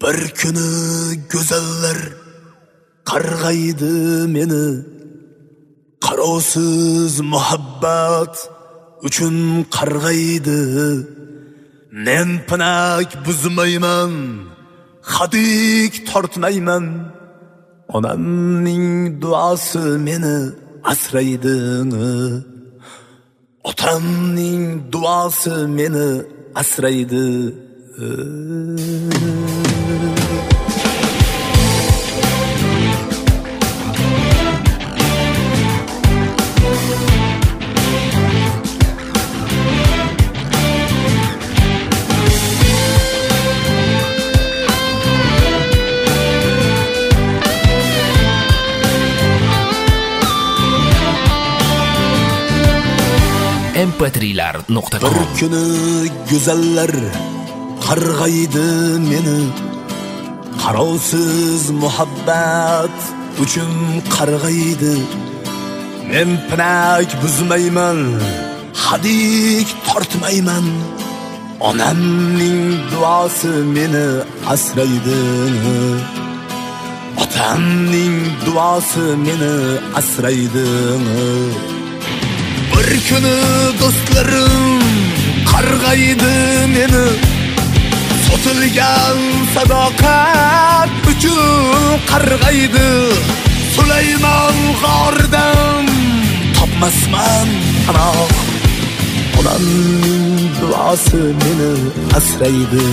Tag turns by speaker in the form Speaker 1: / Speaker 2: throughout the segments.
Speaker 1: Bir kuni go'zallar qarg'aydi meni, qarovsiz muhabbat uchun qarg'aydi. Men pinak buzmayman, hadik tortmayman. Onamning duosi meni asraydi. Otamning duosi meni asraydi.
Speaker 2: mp3lar.com.
Speaker 1: Bir kuni go'zallar qarg'aydi meni, qarovsiz muhabbat uchun qarg'aydi. Men pinak buzmayman, hadik tortmayman. Onamning duosi meni asraydi. Otamning duosi meni asraydi. Bir kuni do'stlarim qarg'aydi meni, sotilgan sadoqat uchun qarg'aydi. Sulaymon g'oridan topmasman panoh. Onamning duosi meni asraydi.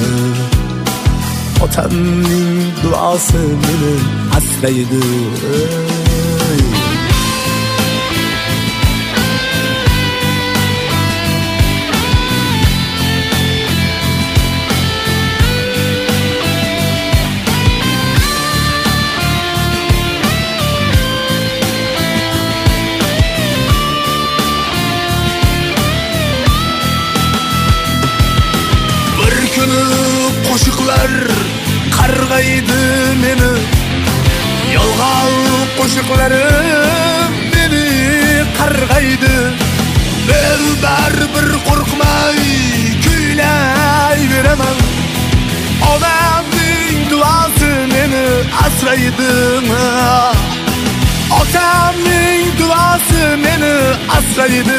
Speaker 1: Otamning duosi meni asraydi. Qo'shiqlar qarg'aydi meni, yolg'on qo'shiqlarim meni qarg'aydi. Men baribir qo'rqmay kuylayveraman. Onamning duosi meni asraydi. Otamning duosi meni asraydi.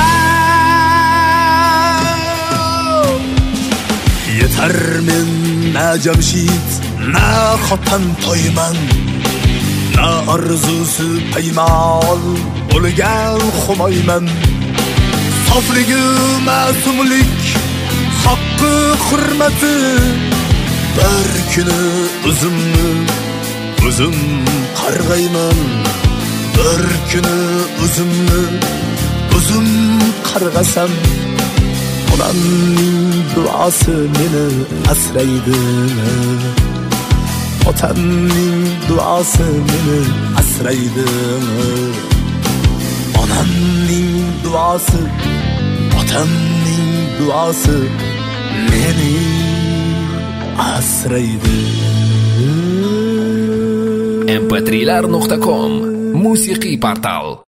Speaker 1: Yetar men na Jamshid, na xotin to'yman, na orzusi paymol bo'lgan xumoyman. Sofligi ma'sumlik, haqqi hurmati. Bir kuni o'zim qarg'ayman. Bir kuni o'zim qarg'asam. Onamning duosi meni asraydi. Otamning duosi meni asraydi. Onamning duosi, otamning duosi meni asraydi.
Speaker 2: mp3lar.com musiqiy portal.